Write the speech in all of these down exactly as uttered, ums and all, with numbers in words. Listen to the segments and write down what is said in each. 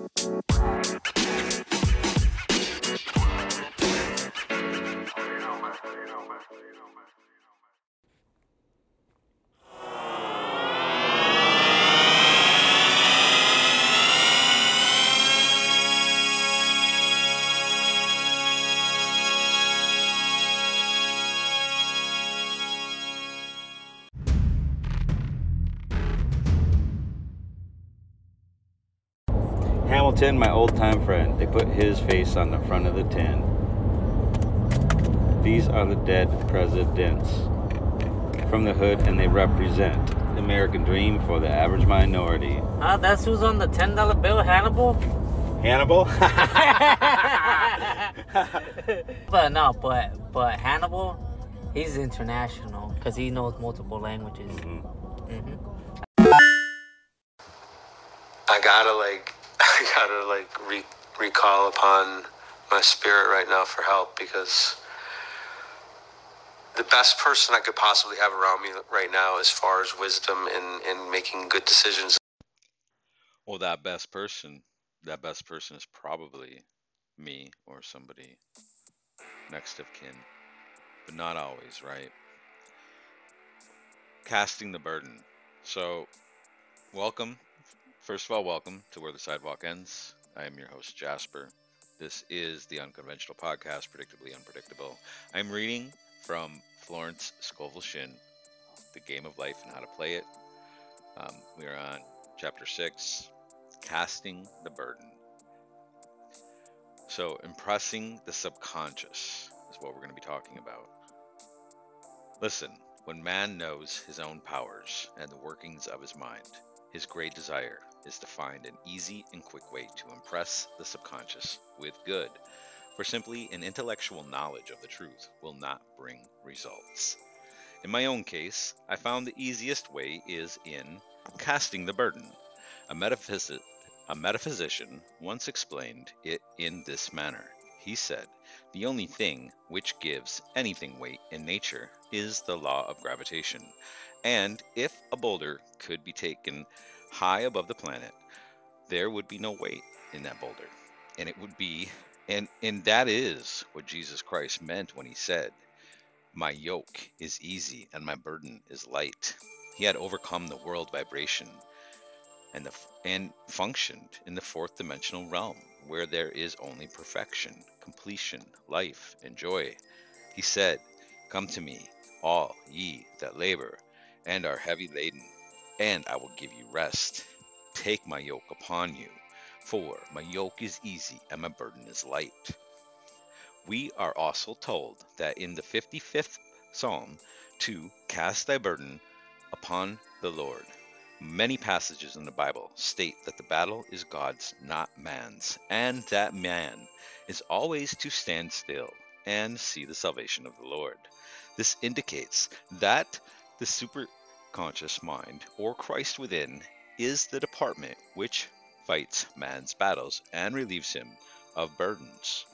Hamilton, my old-time friend, they put his face on the front of the tin. These are the dead presidents from the hood, and they represent the American dream for the average minority. Ah, that's who's on the ten dollar bill, Hannibal? Hannibal? But no, but but Hannibal, he's international because he knows multiple languages. Mm-hmm. Mm-hmm. I gotta like, I gotta like re- recall upon my spirit right now for help, because the best person I could possibly have around me right now as far as wisdom and, and making good decisions. Well, that best person, that best person is probably me or somebody next of kin, but not always, right? Casting the burden. So, welcome. First of all, welcome to Where the Sidewalk Ends. I am your host, Jasper. This is the Unconventional Podcast, Predictably Unpredictable. I'm reading from Florence Scovel Shinn, The Game of Life and How to Play It. Um, we are on chapter six, Casting the Burden. So, impressing the subconscious is what we're going to be talking about. Listen, when man knows his own powers and the workings of his mind, his great desire is to find an easy and quick way to impress the subconscious with good, for simply an intellectual knowledge of the truth will not bring results. In my own case, I found the easiest way is in casting the burden. A, metaphysi- a metaphysician once explained it in this manner. He said, "The only thing which gives anything weight in nature is the law of gravitation, and if a boulder could be taken high above the planet, there would be no weight in that boulder, and it would be, and and that is what Jesus Christ meant when he said, 'My yoke is easy and my burden is light.' He had overcome the world vibration and the and functioned in the fourth dimensional realm, where there is only perfection, completion, life, and joy. He said, 'Come to me, all ye that labor and are heavy laden, and I will give you rest. Take my yoke upon you, for my yoke is easy and my burden is light.'" We are also told that in the fifty-fifth Psalm to cast thy burden upon the Lord. Many passages in the Bible state that the battle is God's, not man's, and that man is always to stand still and see the salvation of the Lord. This indicates that the superconscious mind, or Christ within, is the department which fights man's battles and relieves him of burdens.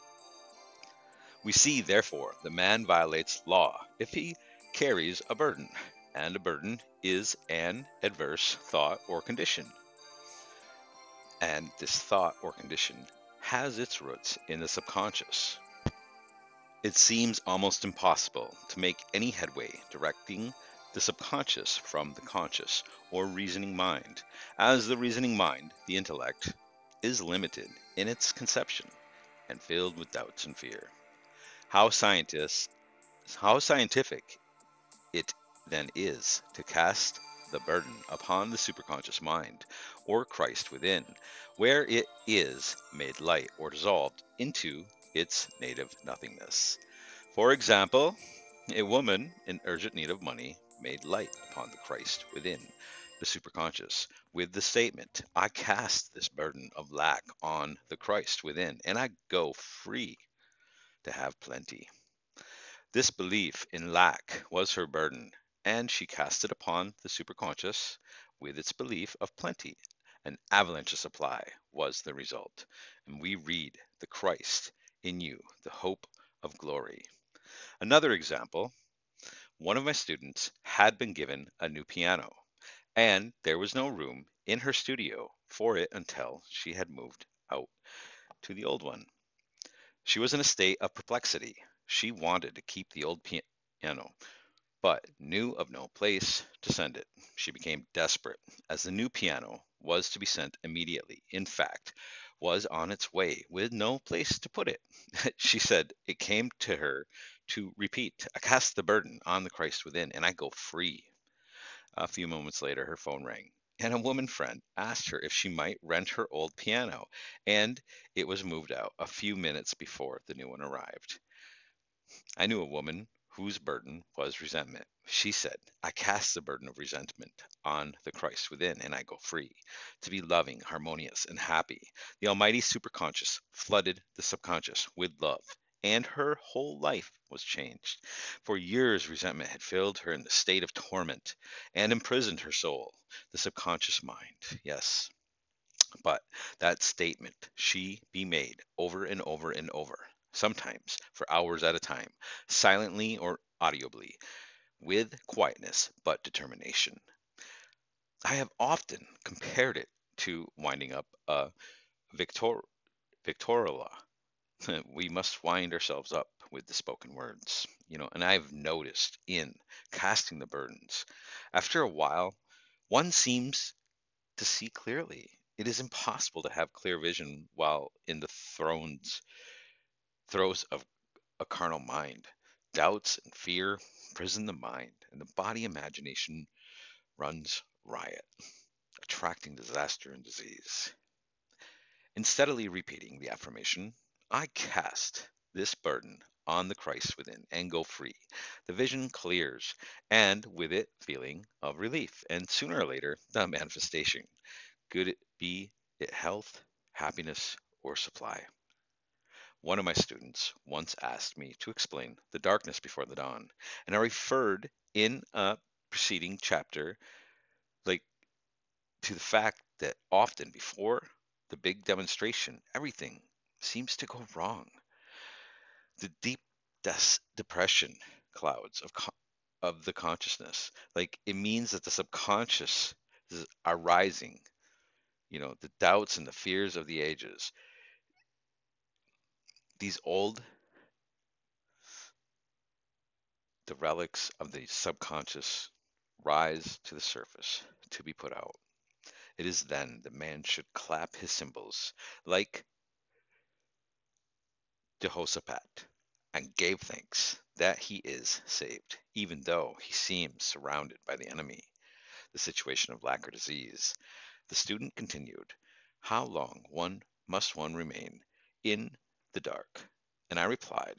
We see, therefore, the man violates law if he carries a burden, and a burden is an adverse thought or condition. And this thought or condition has its roots in the subconscious. It seems almost impossible to make any headway directing the subconscious from the conscious or reasoning mind, as the reasoning mind, the intellect, is limited in its conception and filled with doubts and fear. How scientists, how scientific it then is to cast the burden upon the superconscious mind, or Christ within, where it is made light or dissolved into its native nothingness. For example, a woman in urgent need of money made light upon the Christ within, the superconscious, with the statement, "I cast this burden of lack on the Christ within, and I go free to have plenty." This belief in lack was her burden, and she cast it upon the superconscious with its belief of plenty. An avalanche of supply was the result, and we read the Christ in you, the hope of glory. Another example, one of my students had been given a new piano, and there was no room in her studio for it until she had moved out to the old one. She was in a state of perplexity. She wanted to keep the old piano, but knew of no place to send it. She became desperate, as the new piano was to be sent immediately. In fact, was on its way with no place to put it. She said it came to her to repeat, I cast the burden on the Christ within, and I go free. A few moments later, her phone rang, and a woman friend asked her if she might rent her old piano, and it was moved out a few minutes before the new one arrived. I knew a woman whose burden was resentment. She said, I cast the burden of resentment on the Christ within, and I go free. To be loving, harmonious, and happy, the almighty superconscious flooded the subconscious with love, and her whole life was changed. For years, resentment had filled her in the state of torment and imprisoned her soul, the subconscious mind. Yes, but that statement, she be made over and over and over, sometimes for hours at a time, silently or audibly, with quietness but determination. I have often compared it to winding up a victor- victoriola. We must wind ourselves up with the spoken words, you know, and I've noticed in casting the burdens, after a while, one seems to see clearly. It is impossible to have clear vision while in the thrones, throes of a carnal mind. Doubts and fear prison the mind, and the body imagination runs riot, attracting disaster and disease. In steadily repeating the affirmation, I cast this burden on the Christ within and go free, the vision clears, and with it, feeling of relief, and sooner or later, the manifestation. Could it be it health, happiness, or supply? One of my students once asked me to explain the darkness before the dawn, and I referred in a preceding chapter, like to the fact that often before the big demonstration, everything seems to go wrong. The deep des- depression clouds of co- of the consciousness, like it means that the subconscious is, are rising. You know, the doubts and the fears of the ages. These old, the relics of the subconscious rise to the surface to be put out. It is then that man should clap his cymbals like Jehoshaphat and gave thanks that he is saved, even though he seems surrounded by the enemy, the situation of lack or disease. The student continued, how long one must one remain in the dark? And I replied,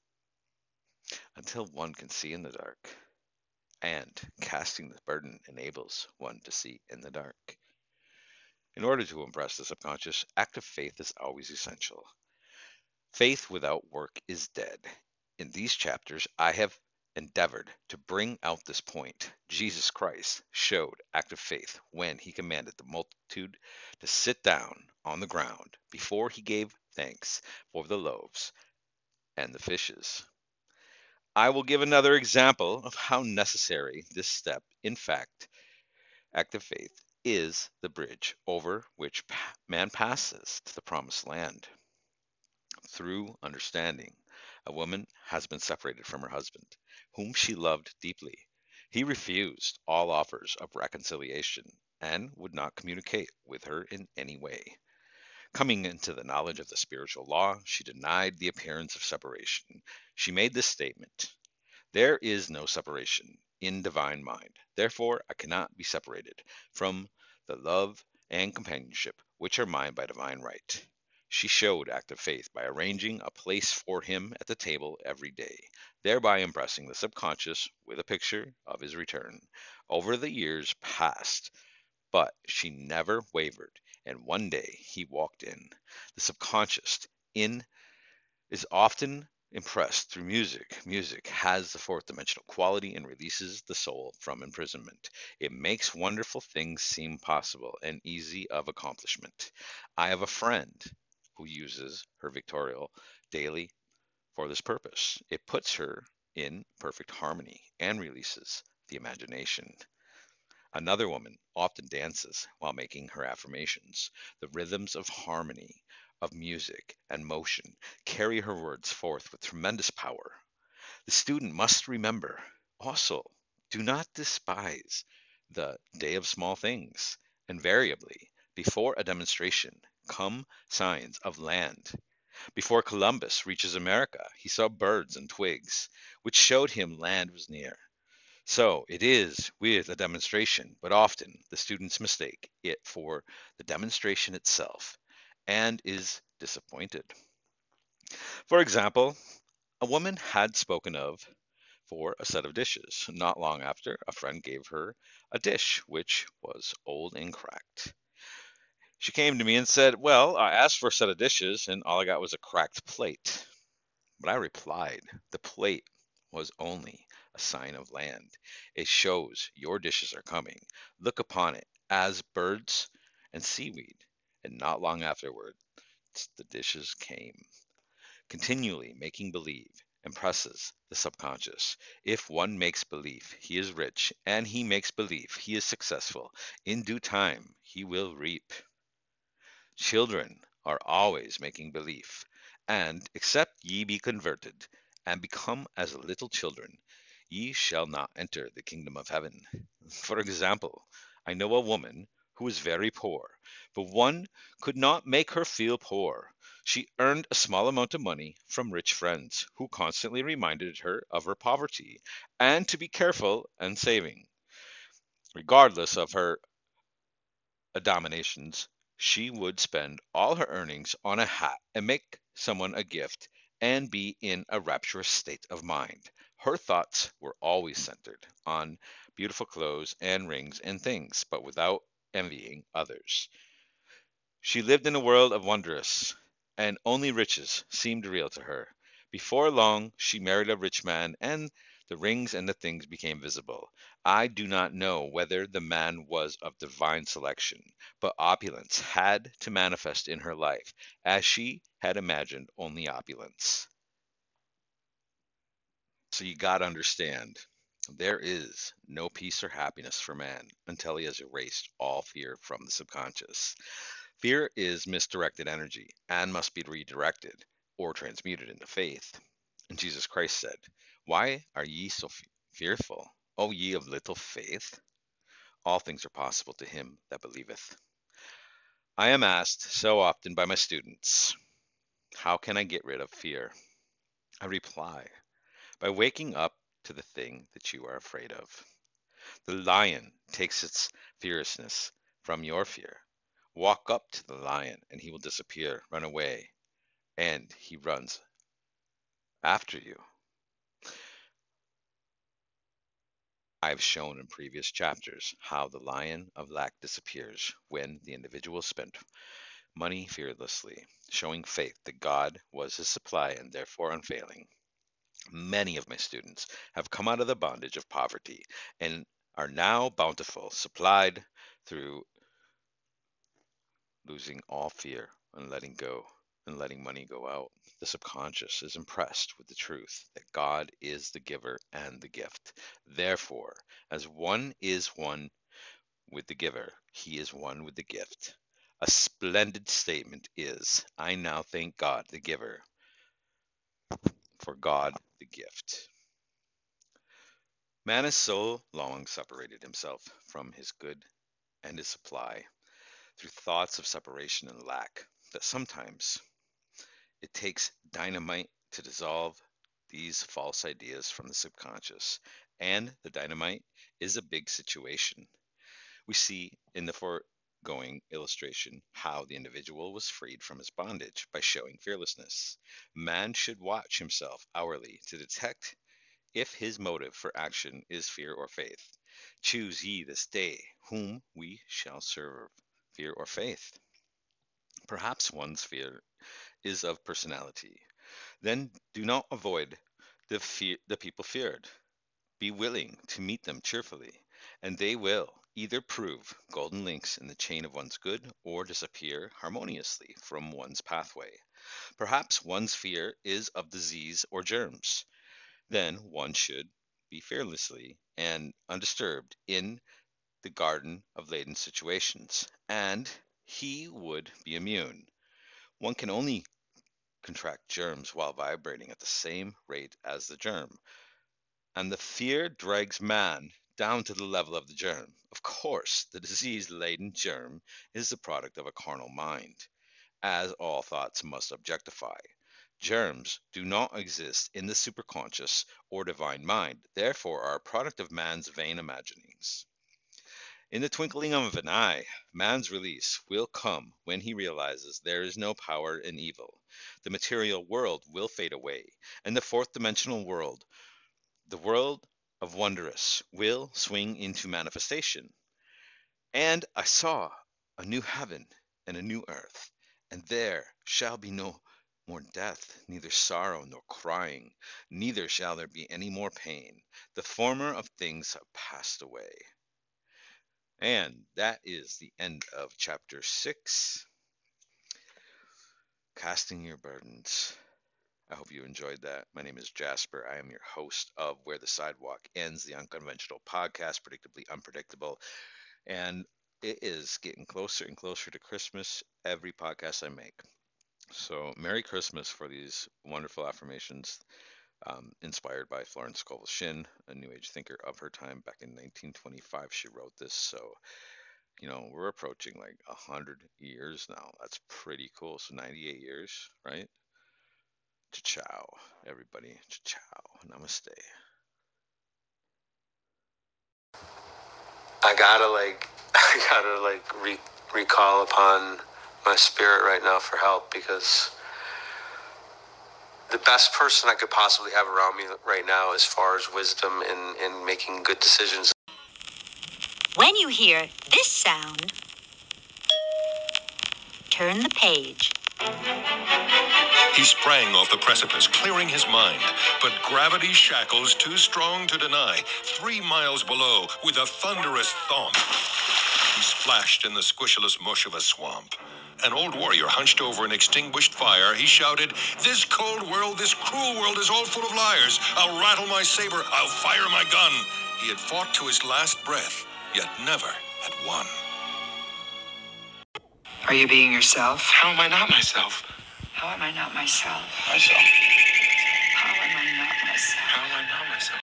until one can see in the dark. And casting the burden enables one to see in the dark. In order to impress the subconscious, active faith is always essential. Faith without work is dead. In these chapters, I have endeavored to bring out this point. Jesus Christ showed active faith when he commanded the multitude to sit down on the ground before he gave thanks for the loaves and the fishes. I will give another example of how necessary this step, in fact, active faith, is the bridge over which man passes to the promised land. Through understanding, a woman has been separated from her husband, whom she loved deeply. He refused all offers of reconciliation and would not communicate with her in any way. Coming into the knowledge of the spiritual law, she denied the appearance of separation. She made this statement, there is no separation in divine mind. Therefore, I cannot be separated from the love and companionship which are mine by divine right. She showed active faith by arranging a place for him at the table every day, thereby impressing the subconscious with a picture of his return. Over the years passed, but she never wavered, and one day he walked in. The subconscious in is often impressed through music. Music has the fourth dimensional quality and releases the soul from imprisonment. It makes wonderful things seem possible and easy of accomplishment. I have a friend who uses her Victorial daily for this purpose. It puts her in perfect harmony and releases the imagination. Another woman often dances while making her affirmations. The rhythms of harmony, of music and motion carry her words forth with tremendous power. The student must remember also, do not despise the day of small things. Invariably, before a demonstration, come signs of land. Before Columbus reaches America, he saw birds and twigs, which showed him land was near. So it is with a demonstration, but often the students mistake it for the demonstration itself and is disappointed. For example, a woman had spoken of for a set of dishes. Not long after, a friend gave her a dish which was old and cracked. She came to me and said, "Well, I asked for a set of dishes and all I got was a cracked plate." But I replied, "The plate was only a sign of land. It shows your dishes are coming. Look upon it as birds and seaweed." And not long afterward, the dishes came. Continually making believe impresses the subconscious. If one makes believe he is rich and he makes believe he is successful, in due time he will reap. Children are always making belief, and except ye be converted and become as little children, ye shall not enter the kingdom of heaven. For example, I know a woman who is very poor, but one could not make her feel poor. She earned a small amount of money from rich friends who constantly reminded her of her poverty and to be careful and saving. Regardless of her abominations, she would spend all her earnings on a hat and make someone a gift and be in a rapturous state of mind. Her thoughts were always centered on beautiful clothes and rings and things, but without envying others. She lived in a world of wondrous, and only riches seemed real to her. Before long, she married a rich man, and the rings and the things became visible. I do not know whether the man was of divine selection, but opulence had to manifest in her life, as she had imagined only opulence. So you got to understand, there is no peace or happiness for man until he has erased all fear from the subconscious. Fear is misdirected energy and must be redirected or transmuted into faith. And Jesus Christ said, "Why are ye so f- fearful, O ye of little faith? All things are possible to him that believeth." I am asked so often by my students, how can I get rid of fear? I reply, by waking up to the thing that you are afraid of. The lion takes its fierceness from your fear. Walk up to the lion and he will disappear, run away, and he runs after you. I've shown in previous chapters how the lion of lack disappears when the individual spent money fearlessly, showing faith that God was his supply and therefore unfailing. Many of my students have come out of the bondage of poverty and are now bountiful, supplied through losing all fear and letting go and letting money go out. The subconscious is impressed with the truth that God is the giver and the gift. Therefore, as one is one with the giver, he is one with the gift. A splendid statement is, I now thank God the giver for God the gift. Man has so long separated himself from his good and his supply through thoughts of separation and lack that sometimes it takes dynamite to dissolve these false ideas from the subconscious. And the dynamite is a big situation. We see in the foregoing illustration how the individual was freed from his bondage by showing fearlessness. Man should watch himself hourly to detect if his motive for action is fear or faith. Choose ye this day whom we shall serve, fear or faith. Perhaps one's fear is of personality. Then do not avoid the fear the people feared. Be willing to meet them cheerfully, and they will either prove golden links in the chain of one's good or disappear harmoniously from one's pathway. Perhaps one's fear is of disease or germs. Then one should be fearlessly and undisturbed in the garden of latent situations, and he would be immune. One can only contract germs while vibrating at the same rate as the germ, and the fear drags man down to the level of the germ. Of course, the disease-laden germ is the product of a carnal mind, as all thoughts must objectify. Germs do not exist in the superconscious or divine mind, therefore are a product of man's vain imaginings. In the twinkling of an eye, man's release will come when he realizes there is no power in evil. The material world will fade away, and the fourth dimensional world, the world of wondrous, will swing into manifestation. And I saw a new heaven and a new earth, and there shall be no more death, neither sorrow nor crying, neither shall there be any more pain. The former of things have passed away. And that is the end of chapter six, Casting Your Burdens. I hope you enjoyed that. My name is Jasper. I am your host of Where the Sidewalk Ends, the unconventional podcast, predictably unpredictable. And it is getting closer and closer to Christmas every podcast I make. So Merry Christmas for these wonderful affirmations. Um, inspired by Florence Scovel Shinn, a New Age thinker of her time. Back in nineteen twenty-five, she wrote this. So, you know, we're approaching like one hundred years now. That's pretty cool. So ninety-eight years, right? Ciao, everybody. Ciao. Namaste. I gotta like, I gotta like re- recall upon my spirit right now for help, because the best person I could possibly have around me right now as far as wisdom and, and making good decisions. When you hear this sound, turn the page. He sprang off the precipice, clearing his mind, but gravity's shackles too strong to deny. Three miles below, with a thunderous thump, he splashed in the squishless mush of a swamp. An old warrior hunched over an extinguished fire. He shouted, "This cold world, this cruel world is all full of liars. I'll rattle my saber, I'll fire my gun." He had fought to his last breath, yet never had won. Are you being yourself? How am I not myself? How am I not myself? Myself. How am I not myself? How am I not myself?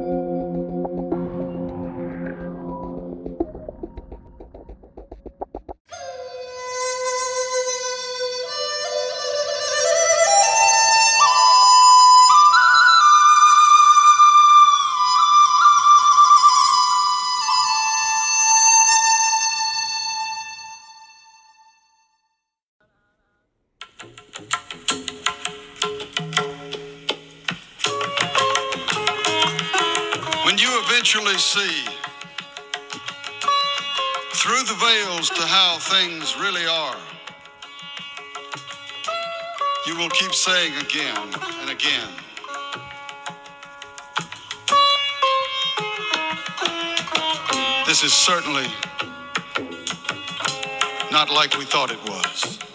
When you eventually see through the veils to how things really are, you will keep saying again and again, this is certainly not like we thought it was.